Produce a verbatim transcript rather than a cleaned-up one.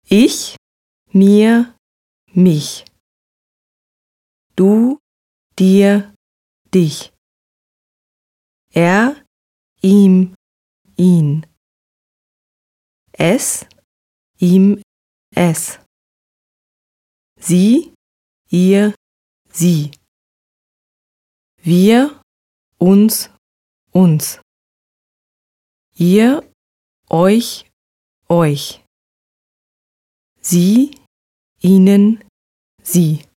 Ich, mir, mich. Du, dir, dich. Er, ihm, ihn. Es, ihm, es. Sie, ihr, sie. Wir, uns, uns. Ihr, euch, euch. Sie, ihnen, sie.